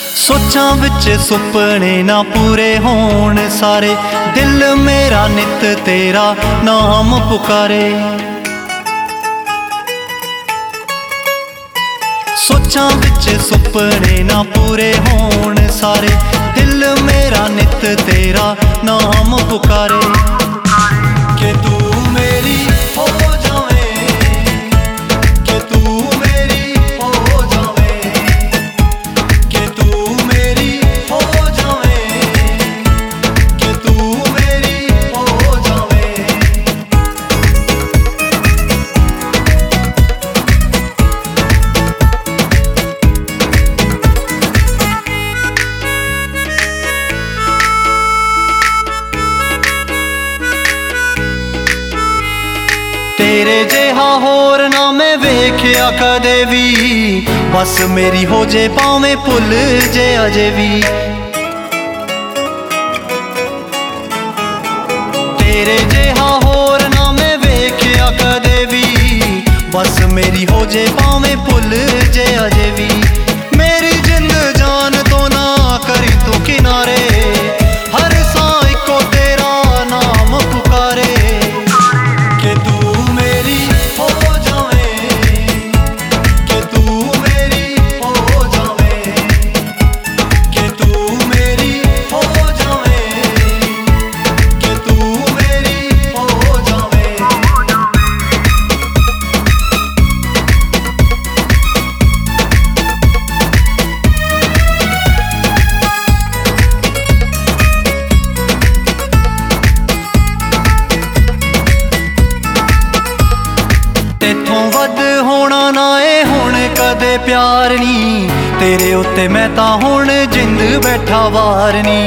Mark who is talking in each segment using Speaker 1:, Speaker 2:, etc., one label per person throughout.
Speaker 1: सोचां विच सुपने ना पूरे होण सारे, दिल मेरा नित तेरा नाम पुकारे। सोचां विच सुपने ना पूरे होण सारे, दिल मेरा नित तेरा नाम पुकारे। के तू मेरी हो जावे, के तू मेरी हो जावे, के तू मेरी हो जावे, के तू मेरी हो जावे। तेरे जिहा होर ना मैं वेख्या कदे भी, बस मेरी हो जे भावें भुल जे अजे भी। तेरे जिहा होर ना मैं वेख्या कदे भी, बस मेरी हो जे भावें भुल जे अजे भी। मेरी जिंद जान तो ना करी तू किनारे, हर सां इको तेरा नाम पुकारे। के तू तेथों वध होना ना ए हुण कदे प्यार नी, तेरे उत्ते मैं तां हुण जिंद बैठा वार नी।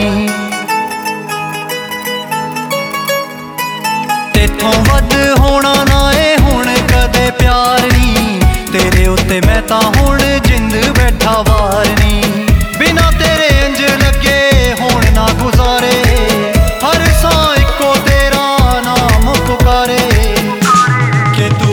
Speaker 1: तेथों वध होना ना ए हुण कदे प्यार नी, तेरे उत्ते मैं तां हुण जिंद बैठा वार नी। बिना तेरे इंज लगे होण ना गुजारे, हर सां इको तेरा नाम पुकारे। के तू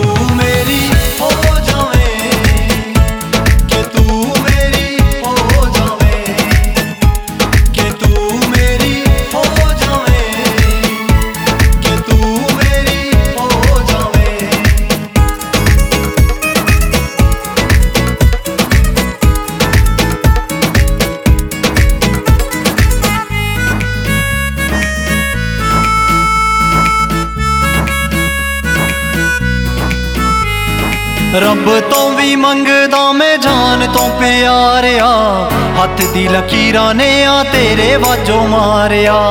Speaker 1: रब तो भी मंगदा मैं जान तो प्यारिया, हथ दी लकीरां ने आ तेरे वाजों मारिया।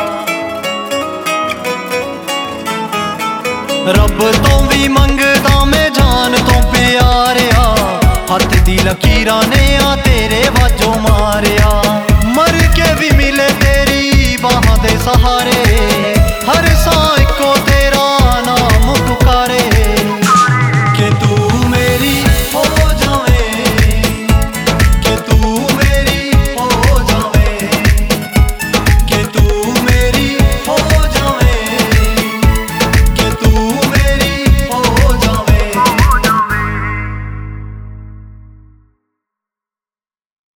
Speaker 1: रब तो भी मंगदा मैं जान तो प्यारिया, हथ दी लकीरां ने आ तेरे वाजों